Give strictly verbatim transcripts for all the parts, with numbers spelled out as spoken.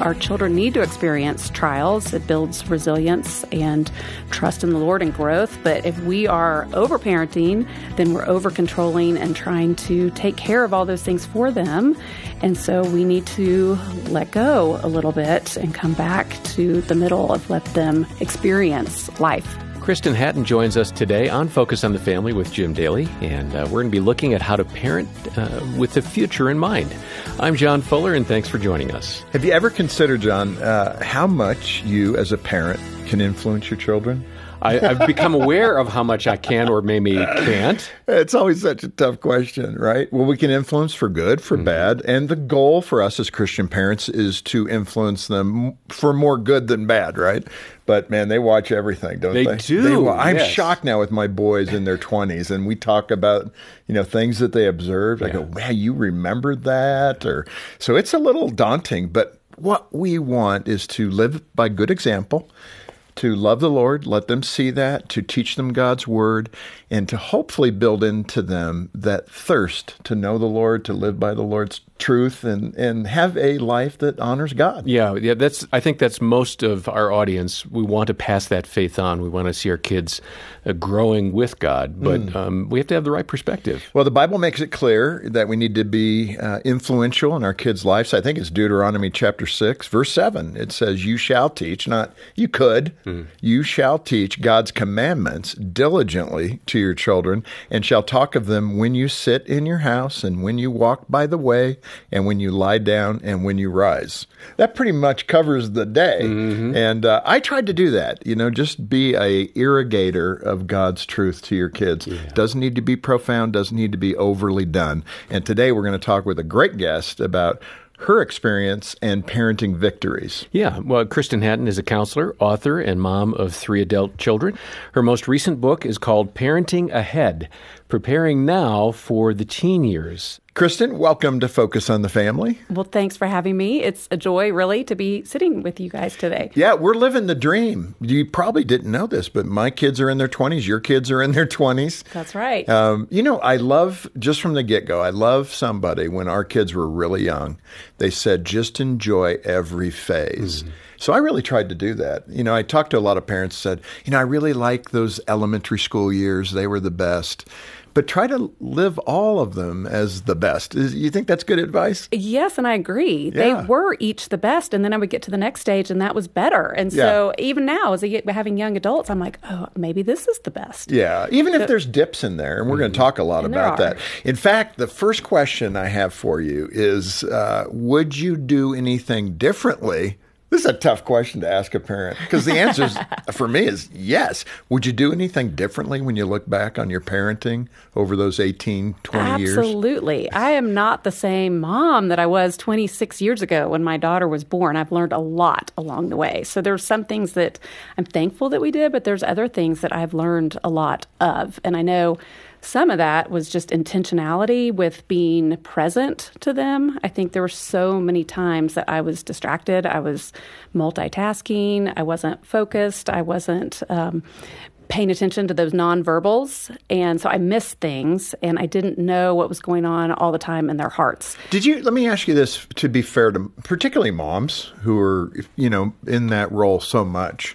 Our children need to experience trials. It builds resilience and trust in the Lord and growth. But if we are over-parenting, then we're over-controlling and trying to take care of all those things for them. And so we need to let go a little bit and come back to the middle of let them experience life. Kristen Hatton joins us today on Focus on the Family with Jim Daly, and uh, we're going to be looking at how to parent uh, with the future in mind. I'm John Fuller, and thanks for joining us. Have you ever considered, John, uh, how much you as a parent can influence your children? I, I've become aware of how much I can or maybe can't. It's always such a tough question, right? Well, we can influence for good, for mm-hmm. bad. And the goal for us as Christian parents is to influence them for more good than bad, right? But, man, they watch everything, don't they? They do. They, well, I'm yes. shocked now with my boys in their twenties, and we talk about, you know, things that they observed. Yeah. I go, man, you remembered that? Or so it's a little daunting. But what we want is to live by good example, to love the Lord, let them see that, to teach them God's word, and to hopefully build into them that thirst to know the Lord, to live by the Lord's truth, and, and have a life that honors God. Yeah, yeah. That's. I think that's most of our audience. We want to pass that faith on. We want to see our kids uh, growing with God, but mm. um, we have to have the right perspective. Well, the Bible makes it clear that we need to be uh, influential in our kids' lives. I think it's Deuteronomy chapter six, verse seven. It says, "You shall teach," not you could, mm. "you shall teach God's commandments diligently to your children, and shall talk of them when you sit in your house, and when you walk by the way, and when you lie down, and when you rise." That pretty much covers the day. Mm-hmm. And uh, I tried to do that, you know, just be a irrigator of God's truth to your kids. Yeah. Doesn't need to be profound, doesn't need to be overly done. And today we're going to talk with a great guest about her experience and parenting victories. Yeah, well, Kristen Hatton is a counselor, author, and mom of three adult children. Her most recent book is called Parenting Ahead, Preparing Now for the Teen Years. Kristen, welcome to Focus on the Family. Well, thanks for having me. It's a joy, really, to be sitting with you guys today. Yeah, we're living the dream. You probably didn't know this, but my kids are in their twenties. Your kids are in their twenties. That's right. Um, you know, I love, just from the get-go, I love somebody, when our kids were really young, they said, just enjoy every phase. Mm-hmm. So I really tried to do that. You know, I talked to a lot of parents who said, you know, I really like those elementary school years. They were the best. But try to live all of them as the best. Is, you think that's good advice? Yes, and I agree. Yeah. They were each the best, and then I would get to the next stage, and that was better. And so yeah. even now, as I get having young adults, I'm like, oh, maybe this is the best. Yeah, even so, if there's dips in there, and we're mm-hmm. going to talk a lot and about that. In fact, the first question I have for you is, uh, would you do anything differently? This is a tough question to ask a parent, because the answer is, for me, is yes. Would you do anything differently when you look back on your parenting over those eighteen, twenty years? Absolutely. I am not the same mom that I was twenty-six years ago when my daughter was born. I've learned a lot along the way. So there's some things that I'm thankful that we did, but there's other things that I've learned a lot of. And I know some of that was just intentionality with being present to them. I think there were so many times that I was distracted. I was multitasking. I wasn't focused. I wasn't um, paying attention to those nonverbals. And so I missed things, and I didn't know what was going on all the time in their hearts. Did you, let me ask you this, to be fair to particularly moms who are, you know, in that role so much,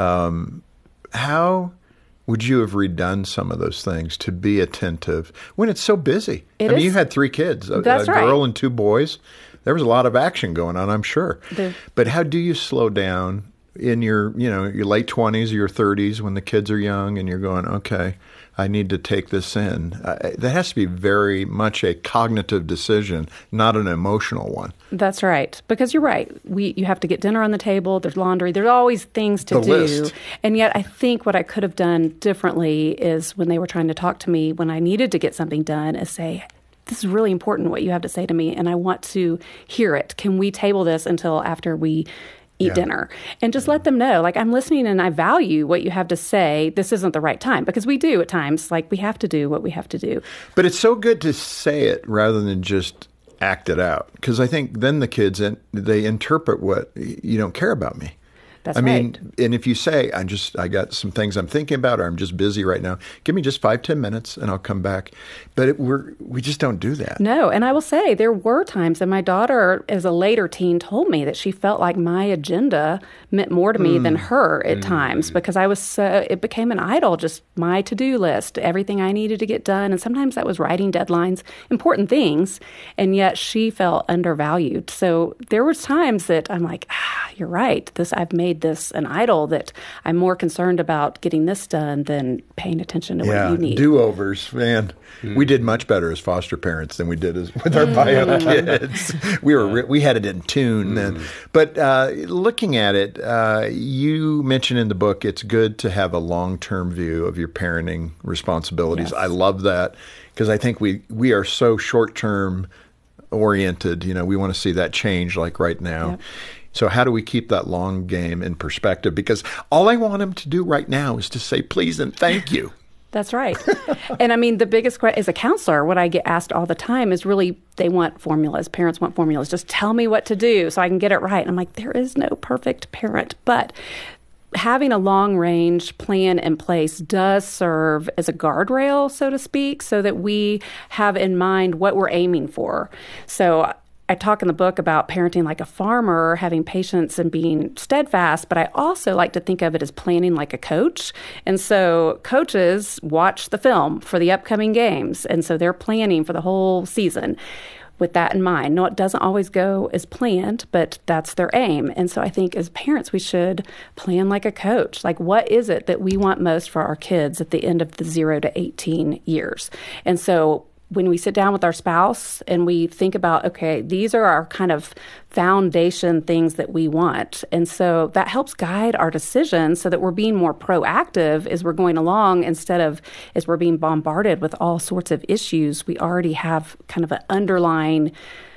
um, how would you have redone some of those things to be attentive when it's so busy? It I mean, is, you had three kids, a, that's a right. girl and two boys. There was a lot of action going on, I'm sure. The, but how do you slow down in your, you know, your late twenties or your thirties when the kids are young and you're going, okay, I need to take this in? Uh, that has to be very much a cognitive decision, not an emotional one. That's right. Because you're right. We you have to get dinner on the table. There's laundry. There's always things to the do. List. And yet I think what I could have done differently is when they were trying to talk to me, when I needed to get something done, is say, this is really important what you have to say to me, and I want to hear it. Can we table this until after we eat yeah. dinner? And just let them know, like, I'm listening and I value what you have to say. This isn't the right time. Because we do at times, like, we have to do what we have to do. But it's so good to say it rather than just act it out. Because I think then the kids, they interpret what, you don't care about me. That's I mean, right. and if you say, I'm just, I got some things I'm thinking about, or I'm just busy right now, give me just five, ten minutes and I'll come back. But it, we're, we just don't do that. No. And I will say there were times that my daughter, as a later teen, told me that she felt like my agenda meant more to me mm. than her at mm. times, because I was so, it became an idol, just my to-do list, everything I needed to get done. And sometimes that was writing deadlines, important things. And yet she felt undervalued. So there was times that I'm like, ah, you're right. This, I've made this an idol, that I'm more concerned about getting this done than paying attention to yeah, what you need. Do-overs, man. Mm. We did much better as foster parents than we did as, with our mm. bio kids. We were we had it in tune. Mm. Then. But uh, looking at it, uh, you mentioned in the book it's good to have a long-term view of your parenting responsibilities. Yes. I love that, because I think we, we are so short-term oriented. You know, we want to see that change like right now. Yep. So how do we keep that long game in perspective? Because all I want them to do right now is to say please and thank you. That's right. And I mean, the biggest question as a counselor, what I get asked all the time is really, they want formulas. Parents want formulas. Just tell me what to do so I can get it right. And I'm like, there is no perfect parent. But having a long-range plan in place does serve as a guardrail, so to speak, so that we have in mind what we're aiming for. So I talk in the book about parenting like a farmer, having patience and being steadfast, but I also like to think of it as planning like a coach. And so coaches watch the film for the upcoming games, and so they're planning for the whole season with that in mind. No, it doesn't always go as planned, but that's their aim. And so I think as parents, we should plan like a coach. Like, what is it that we want most for our kids at the end of the zero to eighteen years? And so when we sit down with our spouse and we think about, okay, these are our kind of foundation things that we want. And so that helps guide our decisions so that we're being more proactive as we're going along, instead of as we're being bombarded with all sorts of issues. We already have kind of an underlying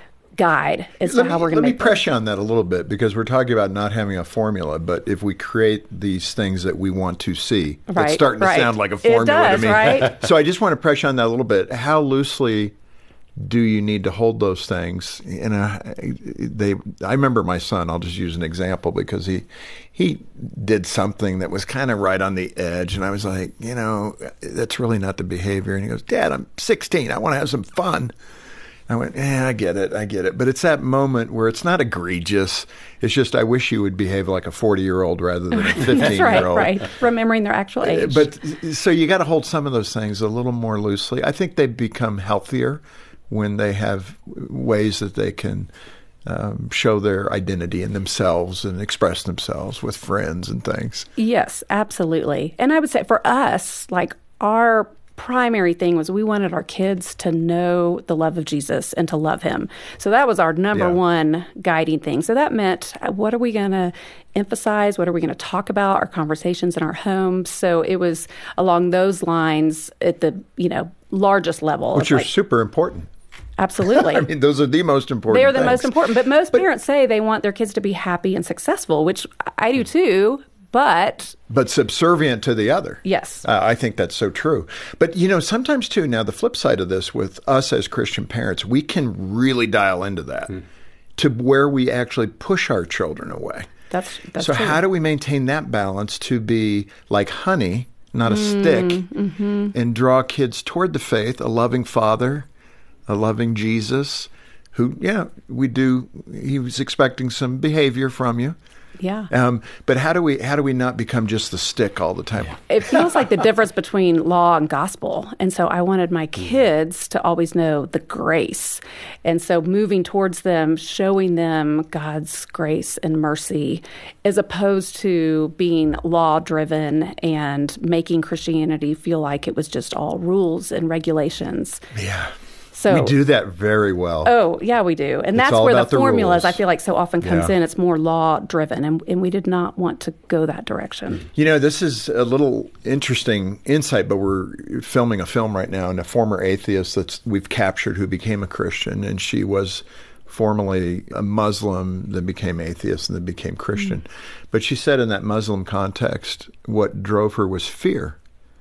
guide as let to how me, we're going to make make Let me press you on that a little bit, because we're talking about not having a formula, but if we create these things that we want to see, right, it's starting right. to sound like a formula it does, to me. Right? So I just want to press you on that a little bit. How loosely do you need to hold those things? And uh, they, I remember my son, I'll just use an example, because he he did something that was kind of right on the edge. And I was like, you know, that's really not the behavior. And he goes, Dad, I'm sixteen. I want to have some fun. I went, yeah, I get it, I get it. But it's that moment where it's not egregious. It's just, I wish you would behave like a forty-year-old rather than a fifteen-year-old. That's right, right. Remembering their actual age. But so you got to hold some of those things a little more loosely. I think they become healthier when they have ways that they can um, show their identity in themselves and express themselves with friends and things. Yes, absolutely. And I would say for us, like our primary thing was we wanted our kids to know the love of Jesus and to love him. So that was our number yeah. one guiding thing. So that meant, what are we going to emphasize? What are we going to talk about? Our conversations in our homes. So it was along those lines at the, you know, largest level. Which are like, super important. Absolutely. I mean, those are the most important They're the things. most important. But most but, parents say they want their kids to be happy and successful, which I do too. But but subservient to the other. Yes. Uh, I think that's so true. But, you know, sometimes, too, now the flip side of this with us as Christian parents, we can really dial into that hmm. to where we actually push our children away. That's, that's so true. How do we maintain that balance to be like honey, not a mm, stick, mm-hmm. and draw kids toward the faith, a loving Father, a loving Jesus, who, yeah, we do, he was expecting some behavior from you. Yeah. Um, but how do we how do we not become just the stick all the time? It feels like the difference between law and gospel. And so I wanted my kids to always know the grace. And so moving towards them, showing them God's grace and mercy, as opposed to being law-driven and making Christianity feel like it was just all rules and regulations. Yeah. So, we do that very well. Oh, yeah, we do. And it's that's where the the formulas, rules. I feel like, so often comes yeah. in. It's more law-driven, and, and we did not want to go that direction. You know, this is a little interesting insight, but we're filming a film right now, and a former atheist that we've captured who became a Christian, and she was formerly a Muslim, then became atheist, and then became Christian. Mm-hmm. But she said in that Muslim context, what drove her was fear.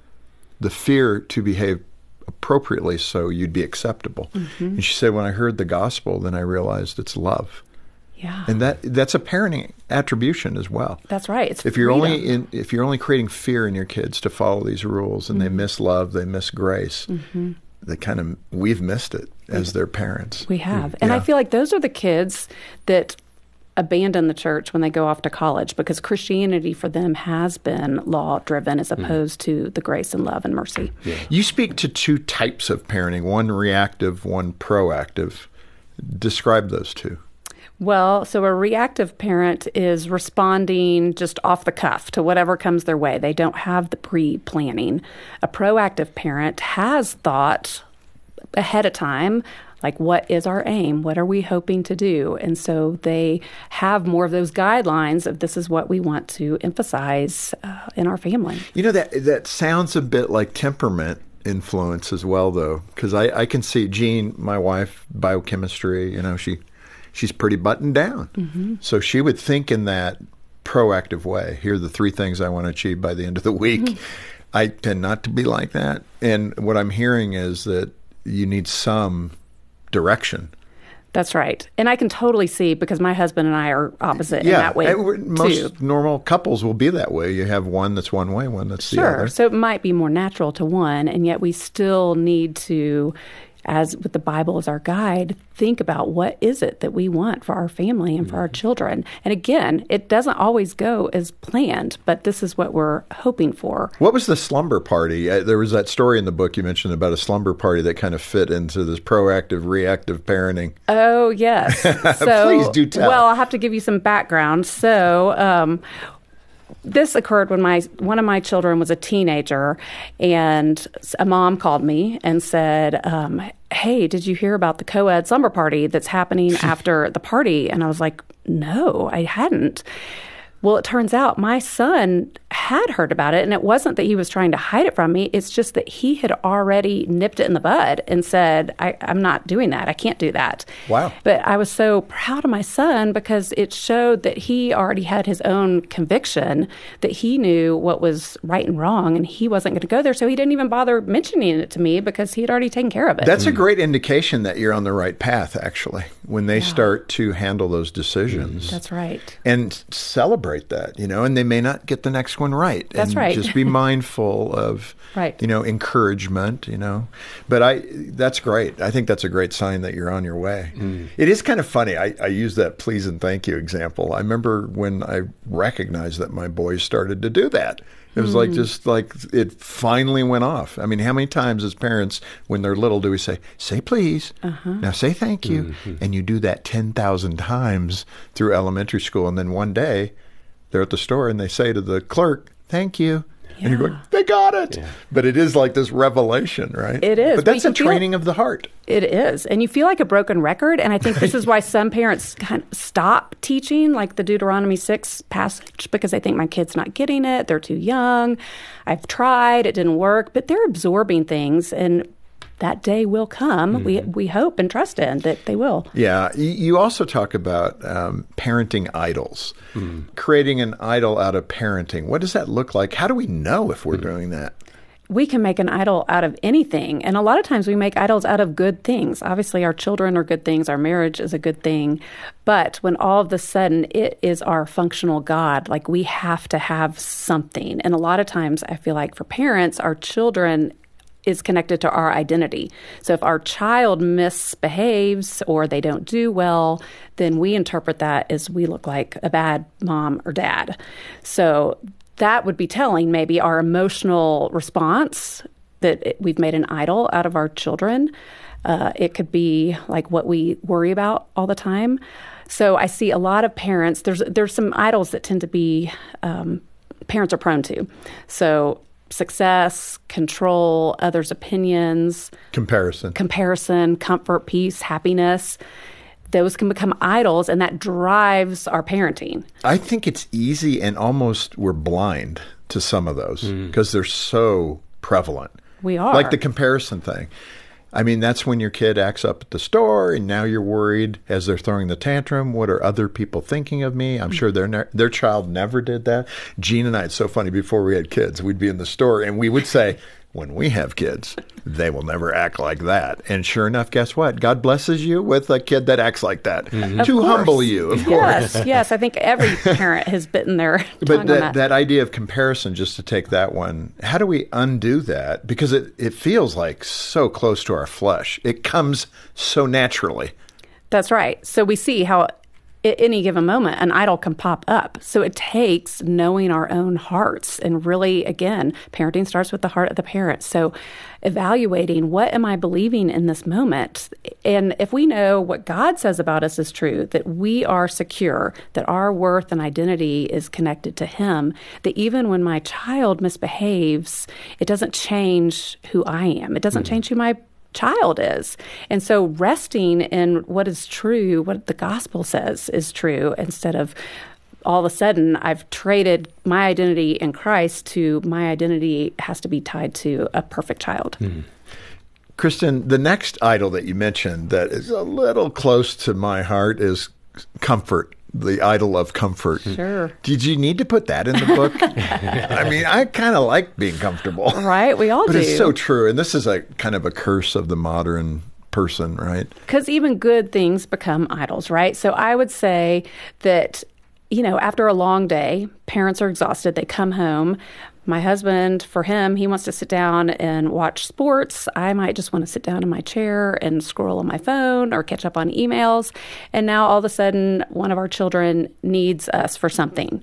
The fear to behave appropriately so you'd be acceptable. Mm-hmm. And she said, when I heard the gospel, then I realized it's love. Yeah. And that that's a parenting attribution as well. That's right. It's if you're freedom. only in, if you're only creating fear in your kids to follow these rules, and mm-hmm. they miss love, they miss grace, mm-hmm. they kind of we've missed it as their parents. We have, and yeah. I feel like those are the kids that abandon the church when they go off to college, because Christianity for them has been law driven as opposed mm. to the grace and love and mercy. Yeah. You speak to two types of parenting: one reactive, one proactive. Describe those two. Well, so a reactive parent is responding just off the cuff to whatever comes their way. They don't have the pre-planning. A proactive parent has thought ahead of time, like, what is our aim? What are we hoping to do? And so they have more of those guidelines of this is what we want to emphasize uh, in our family. You know, that that sounds a bit like temperament influence as well, though, because I, I can see Jean, my wife, biochemistry, you know, she... she's pretty buttoned down. Mm-hmm. So she would think in that proactive way. Here are the three things I want to achieve by the end of the week. Mm-hmm. I tend not to be like that. And what I'm hearing is that you need some direction. That's right. And I can totally see, because my husband and I are opposite yeah, in that way, most too. normal couples will be that way. You have one that's one way, one that's sure. the other. So it might be more natural to one, and yet we still need to, as with the Bible as our guide, think about what is it that we want for our family and for mm-hmm. our children. And again, it doesn't always go as planned, but this is what we're hoping for. What was the slumber party? Uh, there was that story in the book you mentioned about a slumber party that kind of fit into this proactive, reactive parenting. Oh, yes. So, please do tell. Well, I'll have to give you some background. So, um, this occurred when my one of my children was a teenager, and a mom called me and said, um, hey, did you hear about the co-ed slumber party that's happening after the party? And I was like, no, I hadn't. Well, it turns out my son had heard about it, and it wasn't that he was trying to hide it from me. It's just that he had already nipped it in the bud and said, I, I'm not doing that. I can't do that. Wow. But I was so proud of my son, because it showed that he already had his own conviction, that he knew what was right and wrong, and he wasn't going to go there. So he didn't even bother mentioning it to me, because he had already taken care of it. That's mm. a great indication that you're on the right path, actually, when they yeah. start to handle those decisions. Mm. That's right. And celebrate that, you know, and they may not get the next one right. That's and right. Just be mindful of, right. you know, encouragement, you know. But I, that's great. I think that's a great sign that you're on your way. Mm. It is kind of funny. I, I use that please and thank you example. I remember when I recognized that my boys started to do that. It was mm. like just like it finally went off. I mean, how many times as parents, when they're little, do we say, say please, uh-huh. now say thank you. Mm-hmm. And you do that ten thousand times through elementary school. And then one day, they're at the store and they say to the clerk, thank you. Yeah. And you're going, they got it. Yeah. But it is like this revelation, right? It is. But that's a training of the heart. It is. And you feel like a broken record. And I think this is why some parents kind of stop teaching, like the Deuteronomy six passage, because they think my kid's not getting it. They're too young. I've tried. It didn't work. But they're absorbing things. And that day will come. Mm-hmm. We we hope and trust in that they will. Yeah. You also talk about um, parenting idols, mm. creating an idol out of parenting. What does that look like? How do we know if we're mm. doing that? We can make an idol out of anything. And a lot of times we make idols out of good things. Obviously, our children are good things. Our marriage is a good thing. But when all of a sudden it is our functional God, like we have to have something. And a lot of times I feel like for parents, our children is connected to our identity. So if our child misbehaves or they don't do well, then we interpret that as we look like a bad mom or dad. So that would be telling maybe our emotional response that it, we've made an idol out of our children. Uh, it could be like what we worry about all the time. So I see a lot of parents, there's there's some idols that tend to be, um, parents are prone to. So success, control, others' opinions. Comparison. Comparison, comfort, peace, happiness. Those can become idols, and that drives our parenting. I think it's easy, and almost we're blind to some of those because mm. they're so prevalent. We are. Like the comparison thing. I mean, that's when your kid acts up at the store, and now you're worried as they're throwing the tantrum. What are other people thinking of me? I'm sure their ne- their child never did that. Jean and I, it's so funny, before we had kids, we'd be in the store, and we would say, when we have kids, they will never act like that. And sure enough, guess what? God blesses you with a kid that acts like that Mm-hmm. to humble you, of course. Yes, yes. I think every parent has bitten their tongue But on that, that. that idea of comparison, just to take that one, how do we undo that? Because it, it feels like so close to our flesh. It comes so naturally. That's right. So we see how at any given moment, an idol can pop up. So it takes knowing our own hearts. And really, again, parenting starts with the heart of the parent. So evaluating, what am I believing in this moment? And if we know what God says about us is true, that we are secure, that our worth and identity is connected to Him, that even when my child misbehaves, it doesn't change who I am. It doesn't mm-hmm. change who my child is. And so resting in what is true, what the gospel says is true, instead of all of a sudden I've traded my identity in Christ to my identity has to be tied to a perfect child. Mm-hmm. Kristen, the next idol that you mentioned that is a little close to my heart is comfort. The idol of comfort. Sure. Did you need to put that in the book? I mean, I kind of like being comfortable. Right, we all but do. But it's so true. And this is a kind of a curse of the modern person, right? Because even good things become idols, right? So I would say that, you know, after a long day, parents are exhausted. They come home. My husband, for him, he wants to sit down and watch sports. I might just want to sit down in my chair and scroll on my phone or catch up on emails. And now all of a sudden, one of our children needs us for something.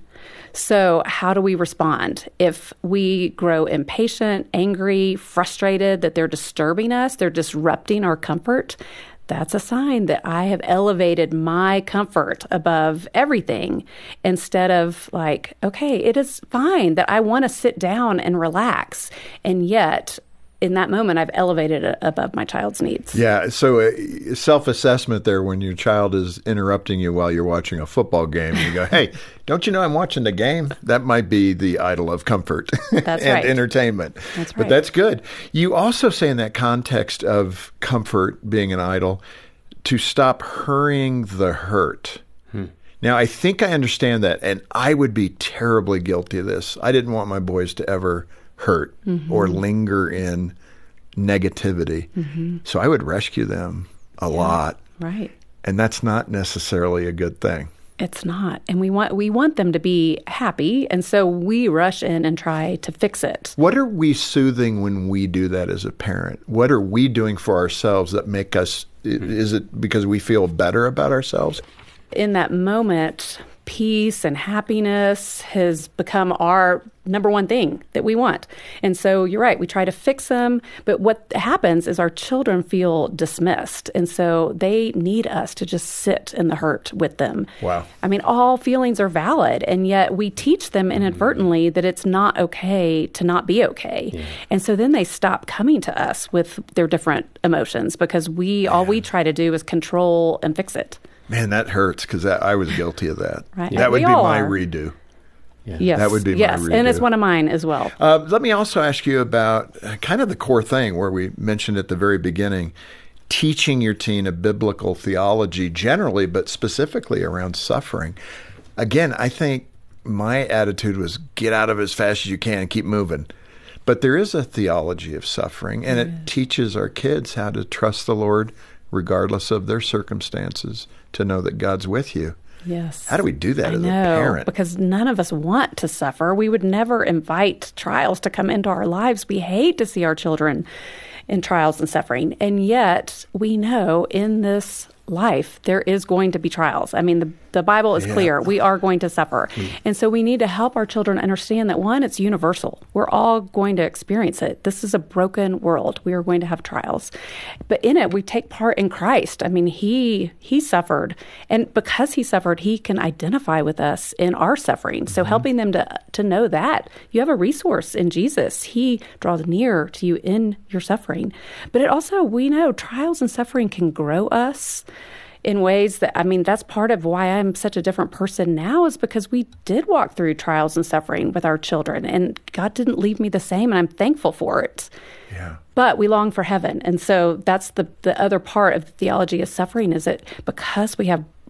So how do we respond? If we grow impatient, angry, frustrated, that they're disturbing us, they're disrupting our comfort, that's a sign that I have elevated my comfort above everything instead of like, okay, it is fine that I want to sit down and relax. And yet, in that moment, I've elevated it above my child's needs. Yeah. So uh, self-assessment there when your child is interrupting you while you're watching a football game. And you go, hey, don't you know I'm watching the game? That might be the idol of comfort that's and right. entertainment. That's right. But that's good. You also say in that context of comfort being an idol, to stop hurrying the hurt. Hmm. Now, I think I understand that, and I would be terribly guilty of this. I didn't want my boys to ever hurt mm-hmm. or linger in negativity. Mm-hmm. So I would rescue them a yeah, lot. Right. And that's not necessarily a good thing. It's not. And we want we want them to be happy, and so we rush in and try to fix it. What are we soothing when we do that as a parent? What are we doing for ourselves that make us, mm-hmm. is it because we feel better about ourselves? In that moment, peace and happiness has become our number one thing that we want. And so you're right, we try to fix them, but what happens is our children feel dismissed. And so they need us to just sit in the hurt with them. Wow. I mean, all feelings are valid, and yet we teach them inadvertently that it's not okay to not be okay. Yeah. And so then they stop coming to us with their different emotions because we yeah. all we try to do is control and fix it. Man, that hurts because I was guilty of that. Right. That would we be my are. redo. Yeah. Yes. That would be yes. my redo. And it's one of mine as well. Uh, let me also ask you about kind of the core thing where we mentioned at the very beginning, teaching your teen a biblical theology generally, but specifically around suffering. Again, I think my attitude was get out of it as fast as you can and keep moving. But there is a theology of suffering, and yes. it teaches our kids how to trust the Lord regardless of their circumstances, to know that God's with you. Yes. How do we do that I as know, a parent? Because none of us want to suffer. We would never invite trials to come into our lives. We hate to see our children in trials and suffering. And yet we know in this life there is going to be trials. I mean, the, the Bible is yeah. clear. We are going to suffer. Mm. And so we need to help our children understand that, one, it's universal. We're all going to experience it. This is a broken world. We are going to have trials. But in it, we take part in Christ. I mean, he he suffered. And because he suffered, he can identify with us in our suffering. So mm-hmm. helping them to, to know that you have a resource in Jesus. He draws near to you in your suffering. But it also, we know trials and suffering can grow us in ways that, I mean, that's part of why I'm such a different person now, is because we did walk through trials and suffering with our children, and God didn't leave me the same, and I'm thankful for it. Yeah. But we long for heaven. And so that's the, the other part of the theology of suffering, is that because we have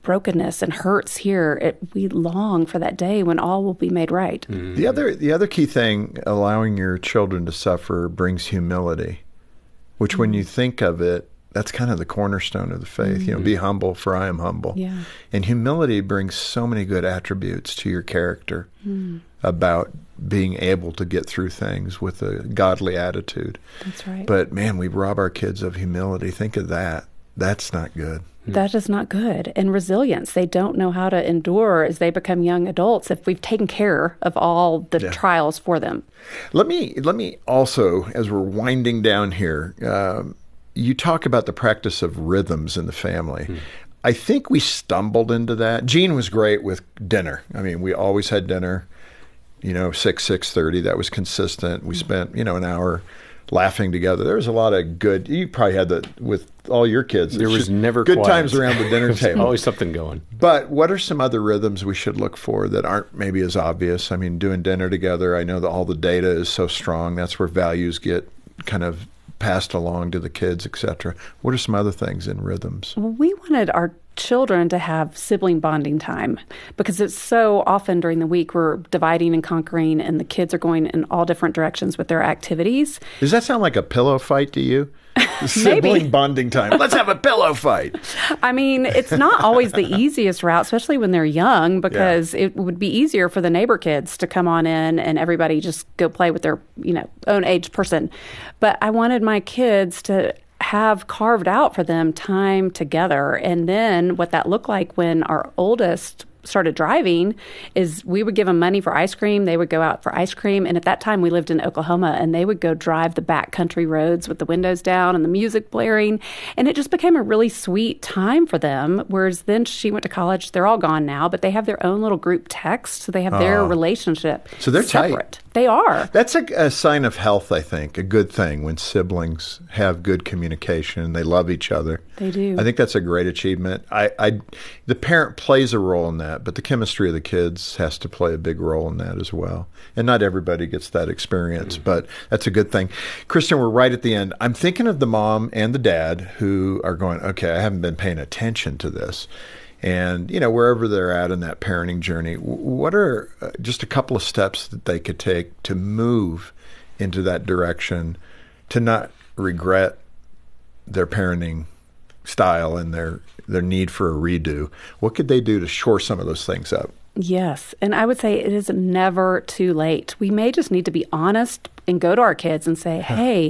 brokenness and hurts here, it, we long for that day when all will be made right. Mm-hmm. The other, the other key thing, allowing your children to suffer brings humility, which mm-hmm. when you think of it, that's kind of the cornerstone of the faith. Mm-hmm. You know, be humble, for I am humble. Yeah. And humility brings so many good attributes to your character mm. about being able to get through things with a godly attitude. That's right. But man, we rob our kids of humility. Think of that. That's not good. That is not good. And resilience. They don't know how to endure as they become young adults if we've taken care of all the yeah. trials for them. Let me let me also, as we're winding down here, um, you talk about the practice of rhythms in the family. Hmm. I think we stumbled into that. Jean was great with dinner. I mean, we always had dinner, you know, six, six thirty. That was consistent. We spent, you know, an hour laughing together. There was a lot of good. You probably had that with all your kids. There was never good quiet. Times around the dinner table. Always something going. But what are some other rhythms we should look for that aren't maybe as obvious? I mean, doing dinner together. I know that all the data is so strong. That's where values get kind of passed along to the kids, et cetera. What are some other things in rhythms? We wanted our children to have sibling bonding time because it's so often during the week we're dividing and conquering and the kids are going in all different directions with their activities. Does that sound like a pillow fight to you? Sibling bonding time. Let's have a pillow fight. I mean, it's not always the easiest route, especially when they're young, because yeah. it would be easier for the neighbor kids to come on in and everybody just go play with their, you know, own age person. But I wanted my kids to have carved out for them time together. And then what that looked like when our oldest started driving is we would give them money for ice cream. They would go out for ice cream. And at that time we lived in Oklahoma and they would go drive the backcountry roads with the windows down and the music blaring. And it just became a really sweet time for them. Whereas then she went to college. They're all gone now, but they have their own little group text. So they have their oh. relationship So they're separate. Tight. They are. That's a, a sign of health, I think, a good thing when siblings have good communication and they love each other. They do. I think that's a great achievement. I, I, the parent plays a role in that, but the chemistry of the kids has to play a big role in that as well. And not everybody gets that experience, mm-hmm. but that's a good thing. Kristen, we're right at the end. I'm thinking of the mom and the dad who are going, okay, I haven't been paying attention to this. And, you know, wherever they're at in that parenting journey, what are just a couple of steps that they could take to move into that direction, to not regret their parenting style and their, their need for a redo? What could they do to shore some of those things up? Yes. And I would say it is never too late. We may just need to be honest and go to our kids and say, hey,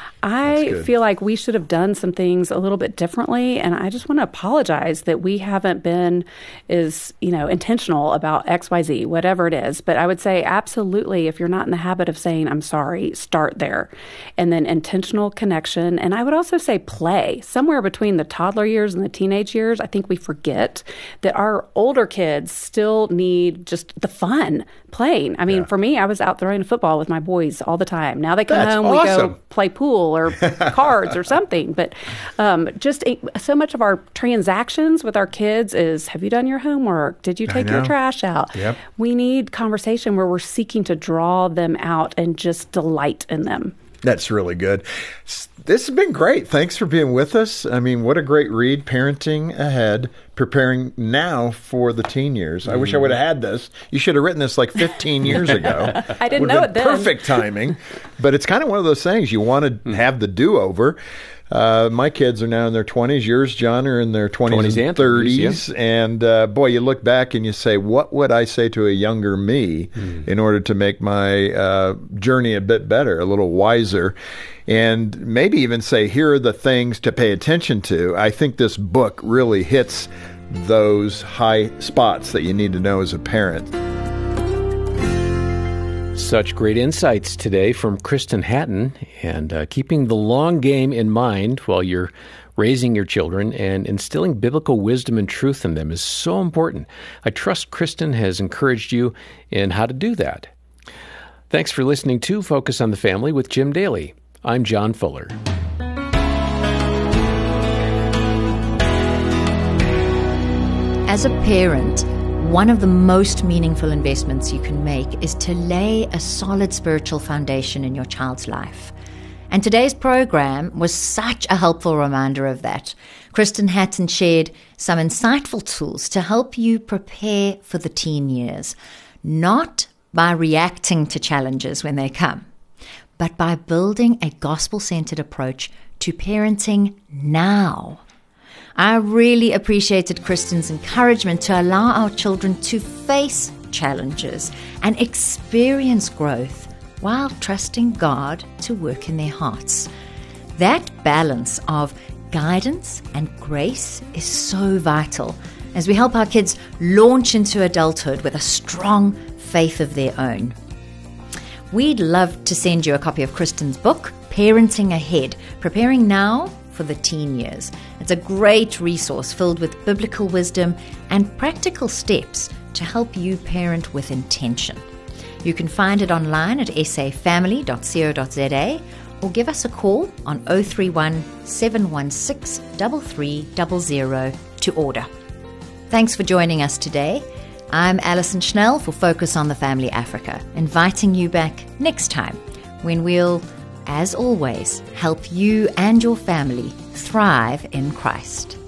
I feel like we should have done some things a little bit differently, and I just want to apologize that we haven't been as, you know, intentional about X, Y, Z, whatever it is. But I would say absolutely, if you're not in the habit of saying, I'm sorry, start there. And then intentional connection. And I would also say play. Somewhere between the toddler years and the teenage years, I think we forget that our older kids still need just the fun, playing. I mean, yeah. for me, I was out throwing a football with my boys all the time. Now they come That's home, awesome. we go play pool or cards or something. But um, just so much of our transactions with our kids is, have you done your homework? Did you take your trash out? Yep. We need conversation where we're seeking to draw them out and just delight in them. That's really good. This has been great. Thanks for being with us. I mean, what a great read, Parenting Ahead, preparing now for the teen years. I mm. wish I would have had this. You should have written this like fifteen years ago. I didn't know it then. Perfect timing. But it's kind of one of those things. You want to mm. have the do-over. Uh, my kids are now in their twenties. Yours, John, are in their twenties, twenties and thirties. Yeah. And uh, boy, you look back and you say, what would I say to a younger me mm. in order to make my uh, journey a bit better, a little wiser? And maybe even say, here are the things to pay attention to. I think this book really hits those high spots that you need to know as a parent. Such great insights today from Kristen Hatton, and uh, keeping the long game in mind while you're raising your children and instilling biblical wisdom and truth in them is so important. I trust Kristen has encouraged you in how to do that. Thanks for listening to Focus on the Family with Jim Daly. I'm John Fuller. As a parent, one of the most meaningful investments you can make is to lay a solid spiritual foundation in your child's life. And today's program was such a helpful reminder of that. Kristen Hatton shared some insightful tools to help you prepare for the teen years, not by reacting to challenges when they come, but by building a gospel-centered approach to parenting now. I really appreciated Kristen's encouragement to allow our children to face challenges and experience growth while trusting God to work in their hearts. That balance of guidance and grace is so vital as we help our kids launch into adulthood with a strong faith of their own. We'd love to send you a copy of Kristen's book, Parenting Ahead, Preparing Now for the Teen Years. It's a great resource filled with biblical wisdom and practical steps to help you parent with intention. You can find it online at s a family dot co dot z a or give us a call on oh three one, seven one six, three three zero zero to order. Thanks for joining us today. I'm Alison Schnell for Focus on the Family Africa, inviting you back next time when we'll, as always, help you and your family thrive in Christ.